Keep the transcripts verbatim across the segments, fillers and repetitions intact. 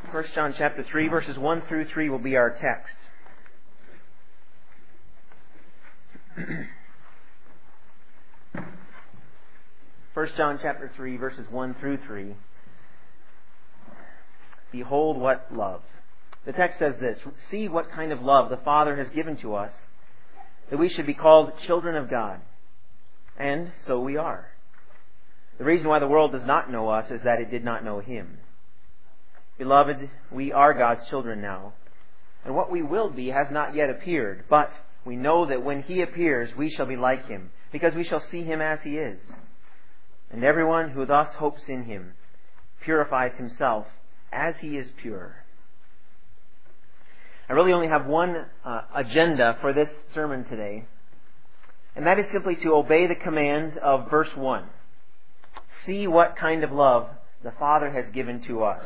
First John chapter three, verses one through three will be our text. First John chapter three, verses one through three. Behold what love. The text says this: See what kind of love the Father has given to us, that we should be called children of God. And so we are. The reason why the world does not know us is that it did not know Him. Beloved, we are God's children now, and what we will be has not yet appeared, but we know that when He appears, we shall be like Him, because we shall see Him as He is. And everyone who thus hopes in Him purifies himself as He is pure. I really only have one uh, agenda for this sermon today, and that is simply to obey the command of verse one. See what kind of love the Father has given to us.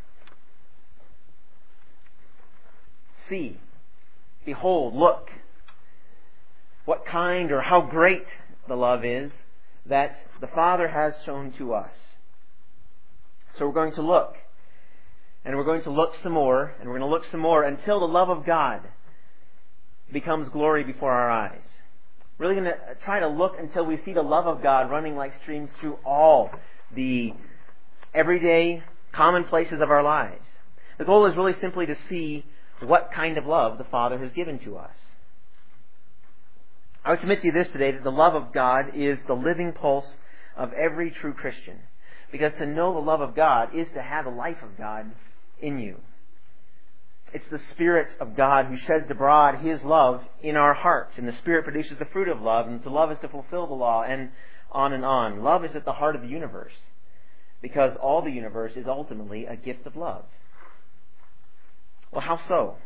See, behold, look, what kind or how great the love is that the Father has shown to us. So we're going to look, and we're going to look some more, and we're going to look some more until the love of God becomes glory before our eyes. We're really going to try to look until we see the love of God running like streams through all the everyday commonplaces of our lives. The goal is really simply to see what kind of love the Father has given to us. I would submit to you this today, that the love of God is the living pulse of every true Christian. Because to know the love of God is to have the life of God in you. It's the Spirit of God who sheds abroad His love in our hearts. And the Spirit produces the fruit of love. And to love is to fulfill the law. And on and on. Love is at the heart of the universe. Because all the universe is ultimately a gift of love. Well, how so?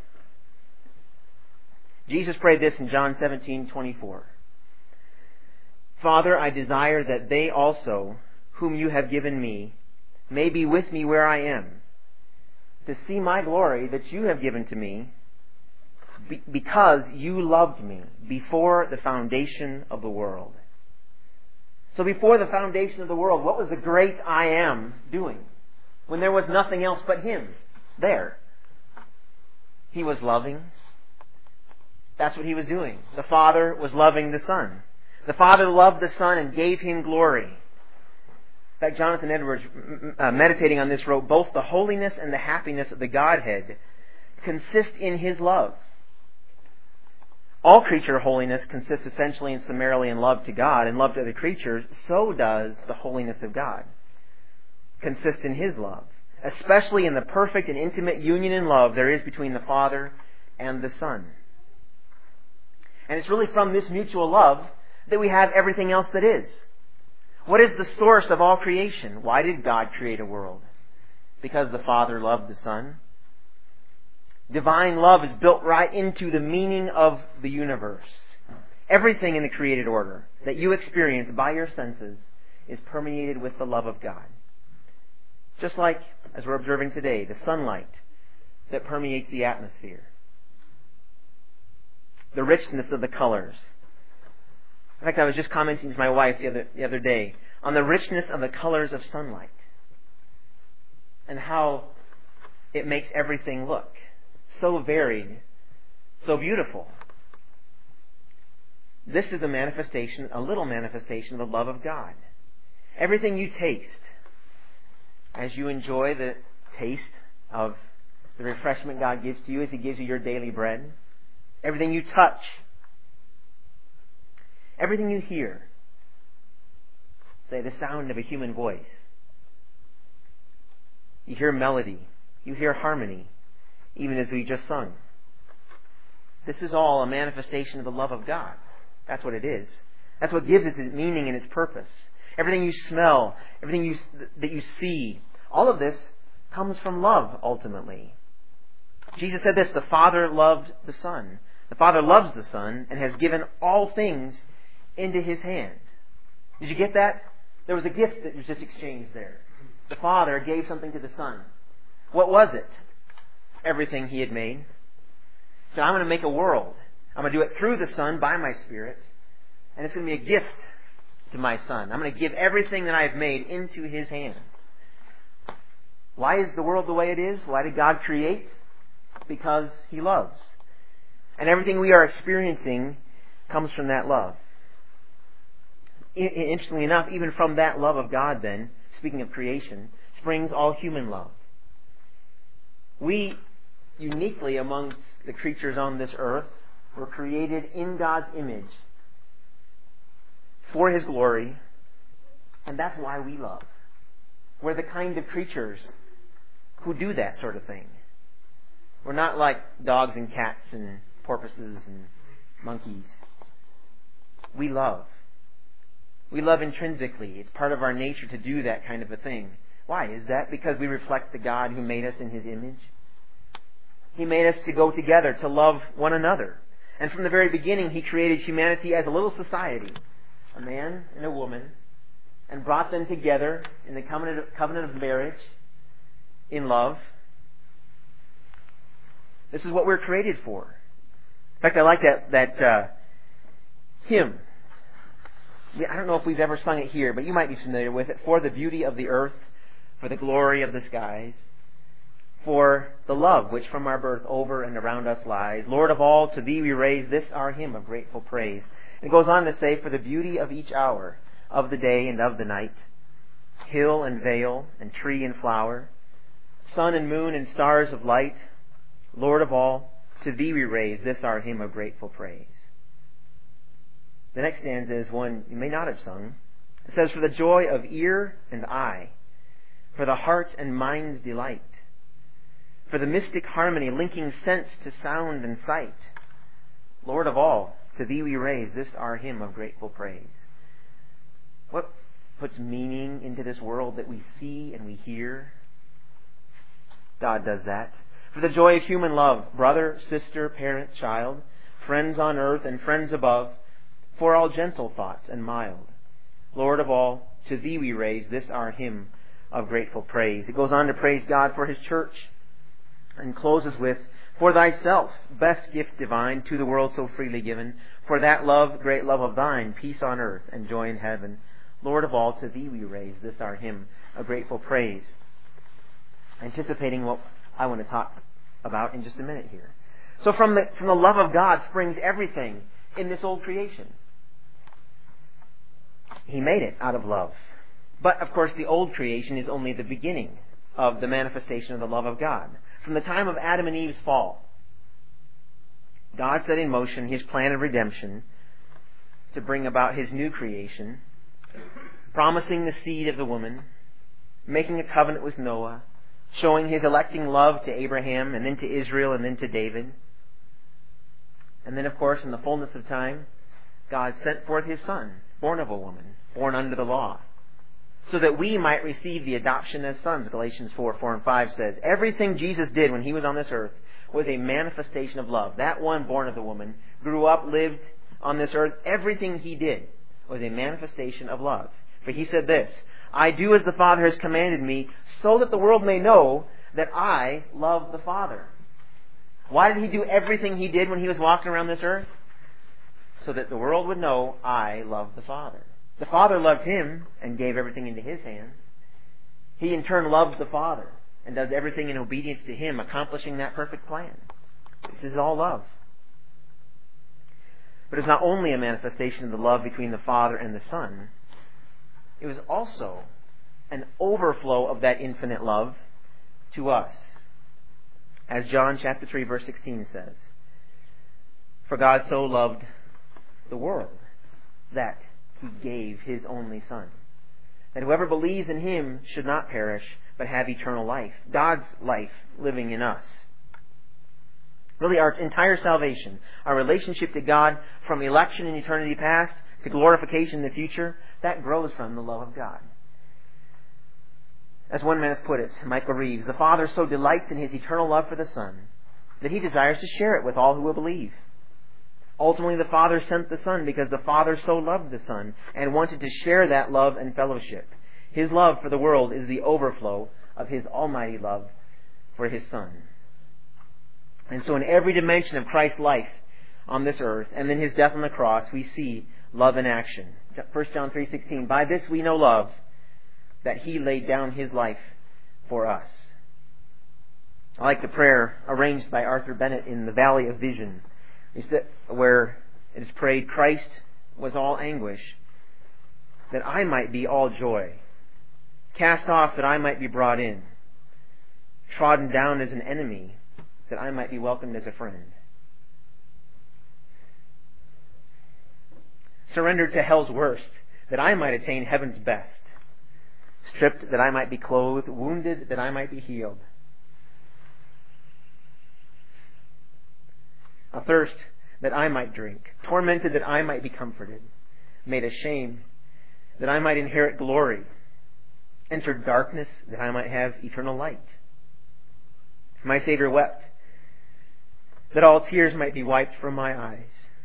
Jesus prayed this in John seventeen twenty-four. Father, I desire that they also, whom you have given me, may be with me where I am, to see my glory that you have given to me, be- because you loved me before the foundation of the world. So before the foundation of the world, what was the great I Am doing? When there was nothing else but Him there. He was loving. That's what He was doing. The Father was loving the Son. The Father loved the Son and gave Him glory. In fact, Jonathan Edwards, uh, meditating on this, wrote, both the holiness and the happiness of the Godhead consist in His love. All creature holiness consists essentially and summarily in love to God and love to other creatures. So does the holiness of God consist in His love. Especially in the perfect and intimate union in love there is between the Father and the Son. And it's really from this mutual love that we have everything else that is. What is the source of all creation? Why did God create a world? Because the Father loved the Son. Divine love is built right into the meaning of the universe. Everything in the created order that you experience by your senses is permeated with the love of God. Just like, as we're observing today, the sunlight that permeates the atmosphere. The richness of the colors. In fact, I was just commenting to my wife the other, the other day on the richness of the colors of sunlight. And how it makes everything look so varied, so beautiful. This is a manifestation, a little manifestation of the love of God. Everything you taste, as you enjoy the taste of the refreshment God gives to you as He gives you your daily bread. Everything you touch. Everything you hear. Say, the sound of a human voice. You hear melody. You hear harmony. Even as we just sung. This is all a manifestation of the love of God. That's what it is. That's what gives it its meaning and its purpose. Everything you smell, everything you, that you see, all of this comes from love, ultimately. Jesus said this, the Father loved the Son. The Father loves the Son and has given all things into His hand. Did you get that? There was a gift that was just exchanged there. The Father gave something to the Son. What was it? Everything He had made. So I'm going to make a world. I'm going to do it through the Son by my Spirit. And it's going to be a gift to my Son. I'm going to give everything that I have made into His hands. Why is the world the way it is? Why did God create? Because He loves. And everything we are experiencing comes from that love. Interestingly enough, even from that love of God then, speaking of creation, springs all human love. We, uniquely amongst the creatures on this earth, were created in God's image for His glory, and that's why we love. We're the kind of creatures who do that sort of thing. We're not like dogs and cats and porpoises and monkeys. We love. We love intrinsically. It's part of our nature to do that kind of a thing. Why is that? Because we reflect the God who made us in His image. He made us to go together, to love one another. And from the very beginning, He created humanity as a little society, a man and a woman, and brought them together in the covenant of, covenant of marriage, in love. This is what we're created for. In fact, I like that, that uh, hymn. I don't know if we've ever sung it here, but you might be familiar with it. For the beauty of the earth, for the glory of the skies, for the love which from our birth over and around us lies. Lord of all, to Thee we raise this our hymn of grateful praise. And it goes on to say, for the beauty of each hour, of the day and of the night, hill and vale and tree and flower, sun and moon and stars of light, Lord of all, to Thee we raise this our hymn of grateful praise. The next stanza is one you may not have sung. It says, for the joy of ear and eye, for the heart and mind's delight, for the mystic harmony linking sense to sound and sight, Lord of all, to Thee we raise this our hymn of grateful praise. What puts meaning into this world that we see and we hear? God does that. For the joy of human love, brother, sister, parent, child, friends on earth and friends above, for all gentle thoughts and mild, Lord of all, to Thee we raise this our hymn of grateful praise. It goes on to praise God for His church and closes with, for Thyself, best gift divine, to the world so freely given, for that love, great love of Thine, peace on earth and joy in heaven, Lord of all, to Thee we raise this our hymn of grateful praise. Anticipating what I want to talk about in just a minute here. So from the, from the love of God springs everything in this old creation. He made it out of love. But, of course, the old creation is only the beginning of the manifestation of the love of God. From the time of Adam and Eve's fall, God set in motion His plan of redemption to bring about His new creation, promising the seed of the woman, making a covenant with Noah, showing His electing love to Abraham and then to Israel and then to David. And then, of course, in the fullness of time, God sent forth His Son, born of a woman, born under the law, so that we might receive the adoption as sons. Galatians four, four and five says, everything Jesus did when He was on this earth was a manifestation of love. That one born of the woman grew up, lived on this earth. Everything He did was a manifestation of love. For He said this, I do as the Father has commanded me, so that the world may know that I love the Father. Why did He do everything He did when He was walking around this earth? So that the world would know I love the Father. The Father loved Him and gave everything into His hands. He in turn loves the Father and does everything in obedience to Him, accomplishing that perfect plan. This is all love. But it's not only a manifestation of the love between the Father and the Son. It was also an overflow of that infinite love to us. As John chapter three verse sixteen says, for God so loved the world that He gave His only Son, that whoever believes in Him should not perish, but have eternal life. God's life living in us. Really, our entire salvation, our relationship to God from election in eternity past to glorification in the future, that grows from the love of God. As one man has put it, Michael Reeves, the Father so delights in His eternal love for the Son that He desires to share it with all who will believe. Ultimately, the Father sent the Son because the Father so loved the Son and wanted to share that love and fellowship. His love for the world is the overflow of His almighty love for His Son. And so in every dimension of Christ's life on this earth and then His death on the cross, we see love in action. First John three sixteen, by this we know love, that He laid down His life for us. I like the prayer arranged by Arthur Bennett in The Valley of Vision, where it is prayed, Christ was all anguish, that I might be all joy, cast off that I might be brought in, trodden down as an enemy, that I might be welcomed as a friend. Surrendered to hell's worst, that I might attain heaven's best, stripped that I might be clothed, wounded that I might be healed. Athirst that I might drink, tormented that I might be comforted, made ashamed that I might inherit glory, entered darkness that I might have eternal light. My Savior wept that all tears might be wiped from my eyes.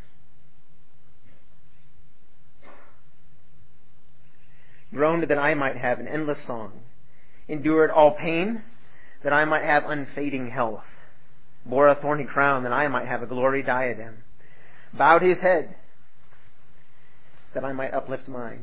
Groaned that I might have an endless song, endured all pain that I might have unfading health, bore a thorny crown that I might have a glory diadem, bowed his head that I might uplift mine.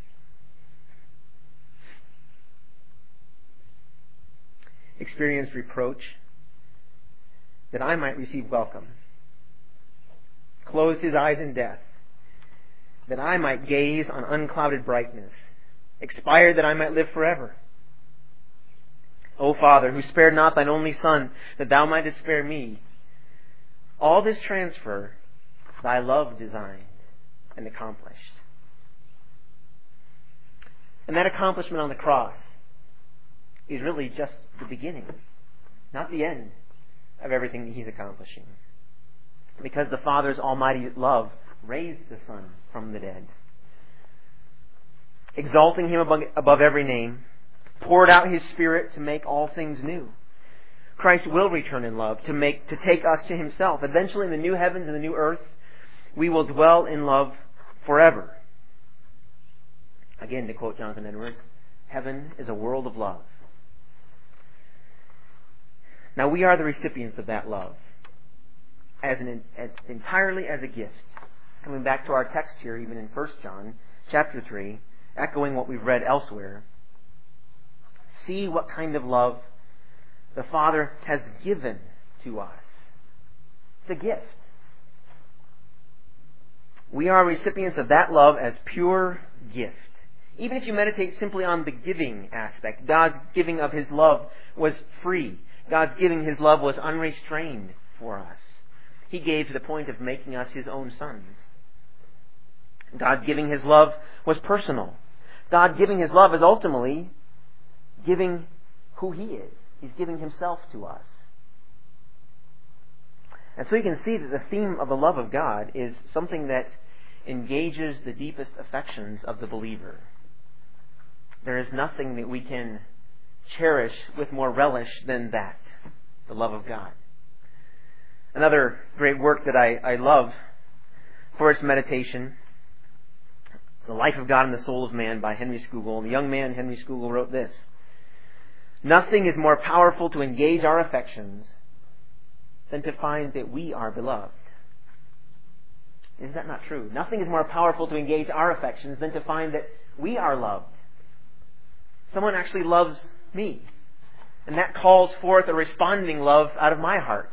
Experienced reproach that I might receive welcome, closed his eyes in death that I might gaze on unclouded brightness, expired that I might live forever. O Father, who spared not thine only Son, that thou mightest spare me, all this transfer thy love designed and accomplished. And that accomplishment on the cross is really just the beginning, not the end of everything that he's accomplishing. Because the Father's almighty love raised the Son from the dead, exalting him above, above every name, poured out his Spirit to make all things new. Christ will return in love to make to take us to himself. Eventually, in the new heavens and the new earth, we will dwell in love forever. Again, to quote Jonathan Edwards, heaven is a world of love. Now, we are the recipients of that love as an as entirely as a gift. Coming back to our text here, even in First John chapter three, echoing what we've read elsewhere. See what kind of love the Father has given to us. It's a gift. We are recipients of that love as pure gift. Even if you meditate simply on the giving aspect, God's giving of his love was free. God's giving his love was unrestrained for us. He gave to the point of making us his own sons. God giving his love was personal. God giving his love is ultimately giving who he is. He's giving himself to us. And so you can see that the theme of the love of God is something that engages the deepest affections of the believer. There is nothing that we can cherish with more relish than that, the love of God. Another great work that I, I love for its meditation, The Life of God and the Soul of Man by Henry Scougal. The young man Henry Scougal wrote this: nothing is more powerful to engage our affections than to find that we are beloved. Is that not true? Nothing is more powerful to engage our affections than to find that we are loved. Someone actually loves me. And that calls forth a responding love out of my heart.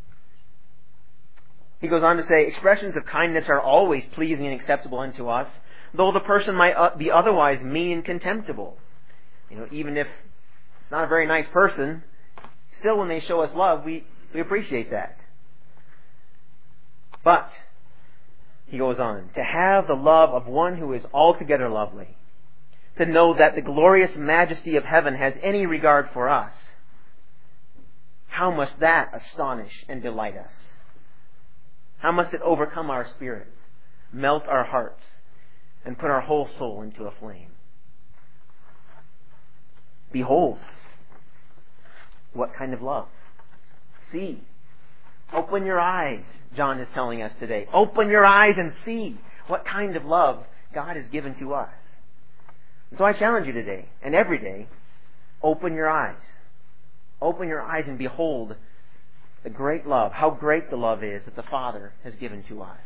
He goes on to say, expressions of kindness are always pleasing and acceptable unto us, though the person might be otherwise mean and contemptible. You know, even if it's not a very nice person, still when they show us love, we, we appreciate that. But, he goes on, to have the love of one who is altogether lovely, to know that the glorious majesty of heaven has any regard for us, how must that astonish and delight us? How must it overcome our spirits, melt our hearts, and put our whole soul into a flame? Behold, what kind of love. See. Open your eyes, John is telling us today. Open your eyes and see what kind of love God has given to us. And so I challenge you today, and every day, open your eyes. Open your eyes and behold the great love, how great the love is that the Father has given to us.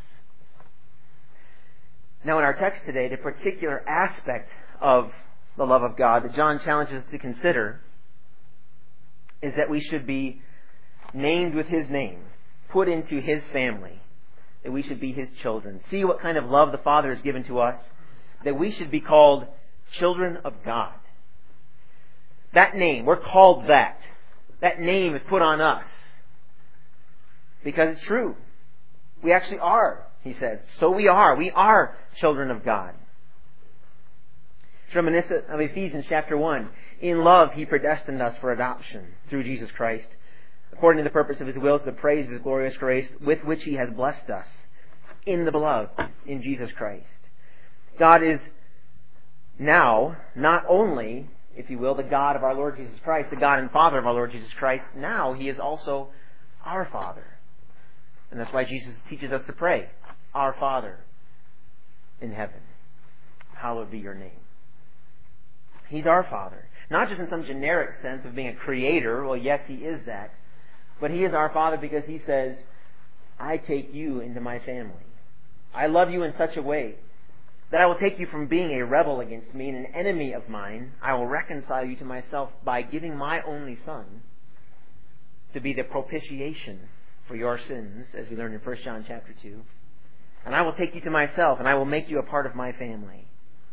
Now in our text today, the particular aspect of the love of God that John challenges us to consider is that we should be named with His name, put into His family, that we should be His children. See what kind of love the Father has given to us, that we should be called children of God. That name, we're called that. That name is put on us because it's true. We actually are, he says. So we are. We are children of God. It's reminiscent of Ephesians chapter one. In love, He predestined us for adoption through Jesus Christ, according to the purpose of His will, to the praise of His glorious grace, with which He has blessed us in the beloved, in Jesus Christ. God is now not only, if you will, the God of our Lord Jesus Christ, the God and Father of our Lord Jesus Christ. Now He is also our Father. And that's why Jesus teaches us to pray, Our Father in heaven, hallowed be your name. He's our Father. Not just in some generic sense of being a creator. Well, yes, He is that. But He is our Father because He says, I take you into my family. I love you in such a way that I will take you from being a rebel against me and an enemy of mine. I will reconcile you to myself by giving my only Son to be the propitiation for your sins, as we learn in First John chapter two. And I will take you to myself, and I will make you a part of my family.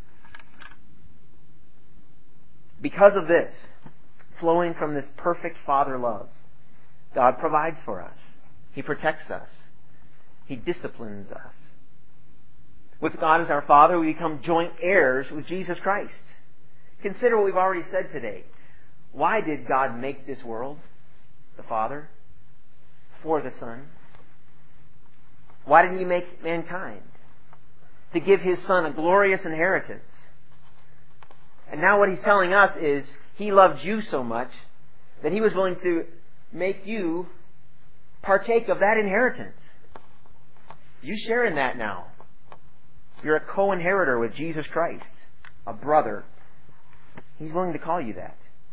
Because of this, flowing from this perfect Father love, God provides for us. He protects us. He disciplines us. With God as our Father, we become joint heirs with Jesus Christ. Consider what we've already said today. Why did God make this world? The Father. For the Son. Why did He make mankind? To give His Son a glorious inheritance. And now what He's telling us is He loved you so much that He was willing to make you partake of that inheritance. You share in that now. You're a co-inheritor with Jesus Christ, a brother. He's willing to call you that.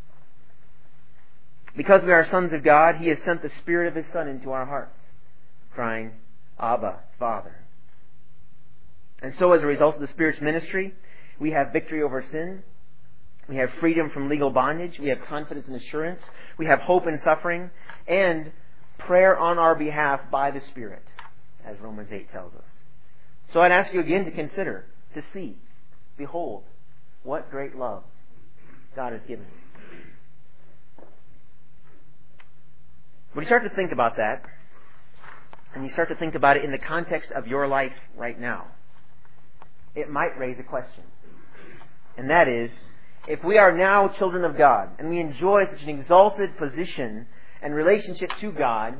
Because we are sons of God, He has sent the Spirit of His Son into our hearts, crying, Abba, Father. And so as a result of the Spirit's ministry, we have victory over sin. We have freedom from legal bondage. We have confidence and assurance. We have hope in suffering. And prayer on our behalf by the Spirit, as Romans eight tells us. So I'd ask you again to consider, to see, behold, what great love God has given. When you start to think about that, and you start to think about it in the context of your life right now, it might raise a question. And that is, if we are now children of God, and we enjoy such an exalted position and relationship to God,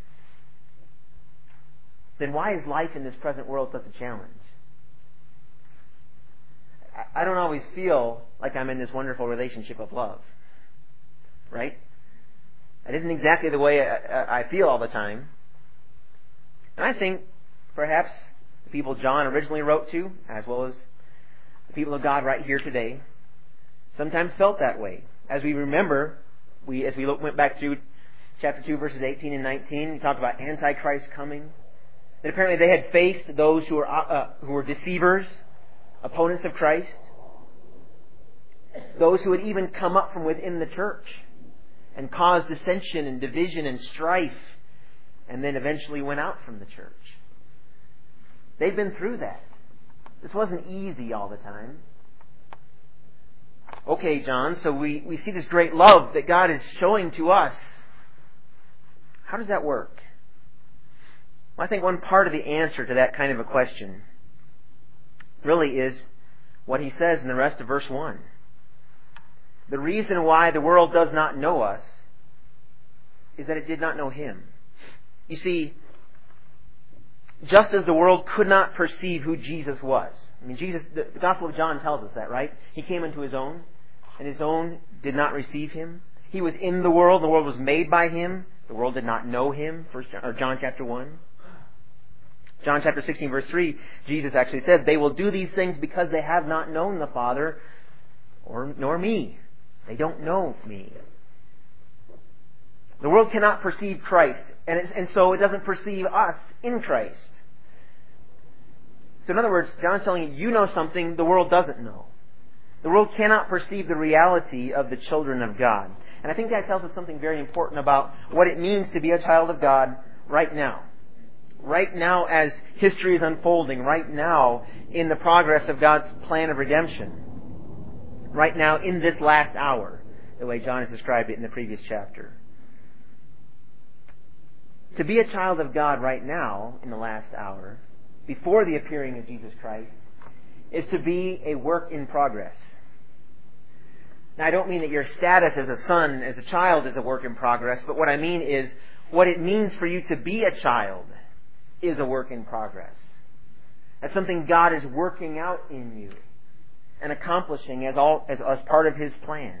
then why is life in this present world such a challenge? I don't always feel like I'm in this wonderful relationship of love. Right? It isn't exactly the way I feel all the time. And I think perhaps the people John originally wrote to, as well as the people of God right here today, sometimes felt that way. As we remember, we as we look, went back to chapter two, verses eighteen and nineteen, we talked about Antichrist coming. That apparently they had faced those who were uh, who were deceivers, opponents of Christ, those who had even come up from within the church and caused dissension and division and strife, and then eventually went out from the church. They've been through that. This wasn't easy all the time. Okay, John, so we, we see this great love that God is showing to us. How does that work? Well, I think one part of the answer to that kind of a question really is what he says in the rest of verse one. The reason why the world does not know us is that it did not know Him. You see, just as the world could not perceive who Jesus was. I mean, Jesus, the, the Gospel of John tells us that, right? He came into His own, and His own did not receive Him. He was in the world, the world was made by Him. The world did not know Him. First, or John chapter one. John chapter sixteen, verse three, Jesus actually said, they will do these things because they have not known the Father, or nor me. They don't know me. The world cannot perceive Christ, and, it, and so it doesn't perceive us in Christ. So in other words, John's telling you, you know something the world doesn't know. The world cannot perceive the reality of the children of God. And I think that tells us something very important about what it means to be a child of God right now. Right now as history is unfolding. Right now in the progress of God's plan of redemption. Right now in this last hour, the way John has described it in the previous chapter. To be a child of God right now, in the last hour, before the appearing of Jesus Christ, is to be a work in progress. Now, I don't mean that your status as a son, as a child, is a work in progress, but what I mean is what it means for you to be a child is a work in progress. That's something God is working out in you and accomplishing as all as, as part of His plan.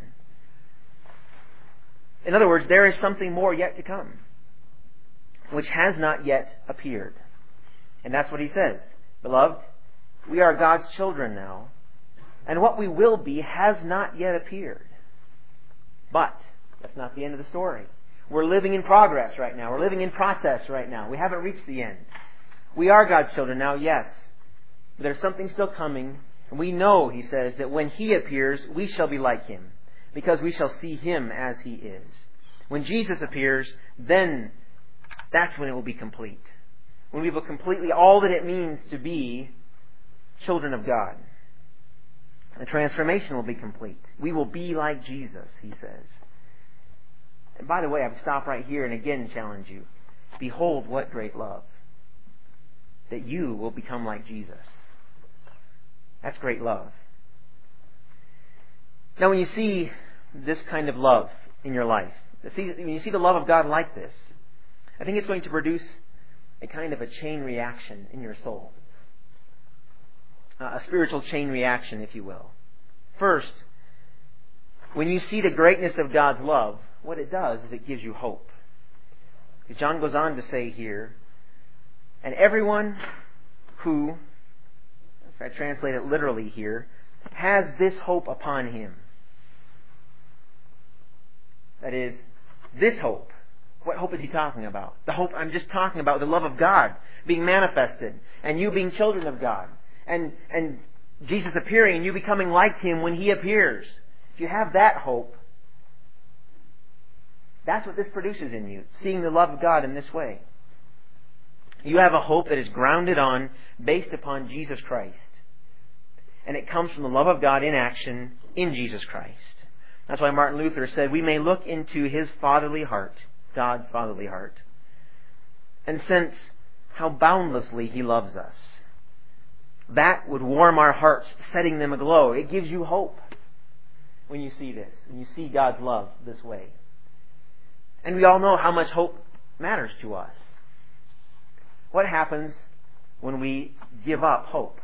In other words, there is something more yet to come, which has not yet appeared. And that's what he says. Beloved, we are God's children now, and what we will be has not yet appeared. But that's not the end of the story. We're living in progress right now. We're living in process right now. We haven't reached the end. We are God's children now, yes. But there's something still coming. And we know, he says, that when He appears, we shall be like Him, because we shall see Him as He is. When Jesus appears, then that's when it will be complete. When we will completely all that it means to be children of God. The transformation will be complete. We will be like Jesus, he says. And by the way, I would stop right here and again challenge you. Behold, what great love. That you will become like Jesus. That's great love. Now when you see this kind of love in your life, when you see the love of God like this, I think it's going to produce a kind of a chain reaction in your soul. Uh, a spiritual chain reaction, if you will. First, when you see the greatness of God's love, what it does is it gives you hope. Because John goes on to say here, and everyone who, if I translate it literally here, has this hope upon him. That is, this hope. What hope is he talking about? The hope I'm just talking about, the love of God being manifested, and you being children of God, and and Jesus appearing, and you becoming like Him when He appears. If you have that hope, that's what this produces in you, seeing the love of God in this way. You have a hope that is grounded on, based upon Jesus Christ. And it comes from the love of God in action in Jesus Christ. That's why Martin Luther said, we may look into His fatherly heart, God's fatherly heart, and sense how boundlessly He loves us. That would warm our hearts, setting them aglow. It gives you hope when you see this, when you see God's love this way. And we all know how much hope matters to us. What happens when we give up hope?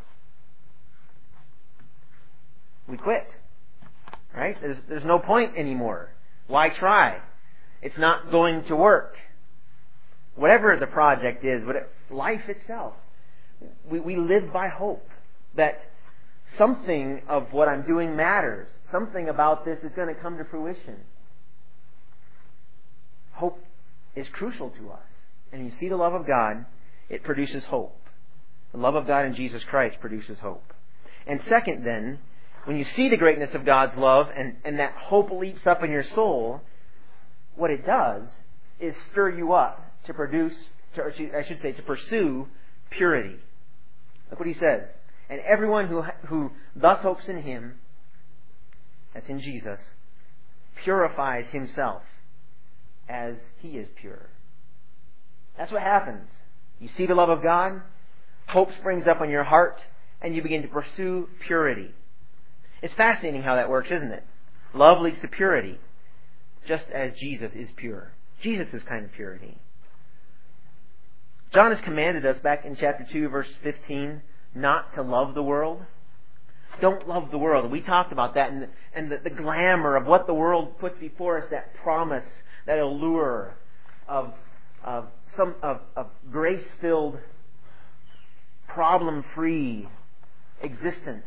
We quit. Right? There's, there's no point anymore. Why try? It's not going to work. Whatever the project is, whatever, life itself. We, we live by hope that something of what I'm doing matters. Something about this is going to come to fruition. Hope is crucial to us. And you see the love of God, it produces hope. The love of God in Jesus Christ produces hope. And second then, when you see the greatness of God's love and, and that hope leaps up in your soul, what it does is stir you up to produce, to, or I should say, to pursue purity. Look what he says. And everyone who who thus hopes in Him, that's in Jesus, purifies himself as He is pure. That's what happens. You see the love of God, hope springs up in your heart, and you begin to pursue purity. It's fascinating how that works, isn't it? Love leads to purity, just as Jesus is pure. Jesus is kind of purity. John has commanded us back in chapter two, verse fifteen, not to love the world. Don't love the world. We talked about that and, the, and the, the glamour of what the world puts before us, that promise, that allure of, of, some, of, of grace-filled, problem-free existence.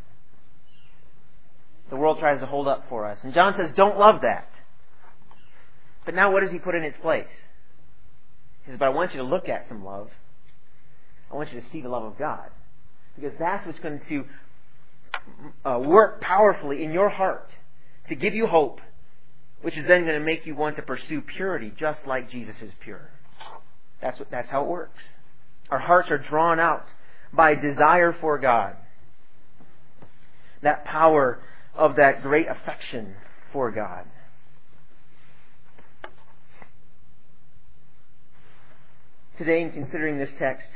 The world tries to hold up for us. And John says, don't love that. But now what does he put in its place? He says, but I want you to look at some love. I want you to see the love of God. Because that's what's going to uh, work powerfully in your heart to give you hope which is then going to make you want to pursue purity just like Jesus is pure. That's what, that's how it works. Our hearts are drawn out by desire for God. That power of that great affection for God. Today, in considering this text,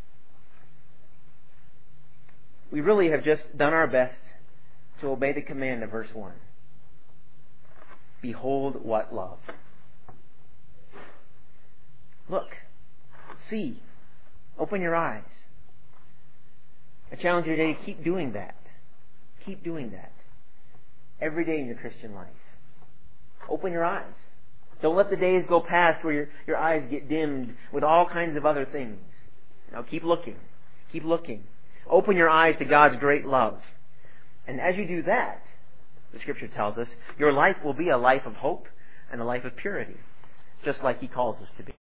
we really have just done our best to obey the command of verse one. Behold what love. Look. See. Open your eyes. I challenge you today to keep doing that. Keep doing that. Every day in your Christian life. Open your eyes. Don't let the days go past where your, your eyes get dimmed with all kinds of other things. Now keep looking. Keep looking. Open your eyes to God's great love. And as you do that, the Scripture tells us, your life will be a life of hope and a life of purity, just like He calls us to be.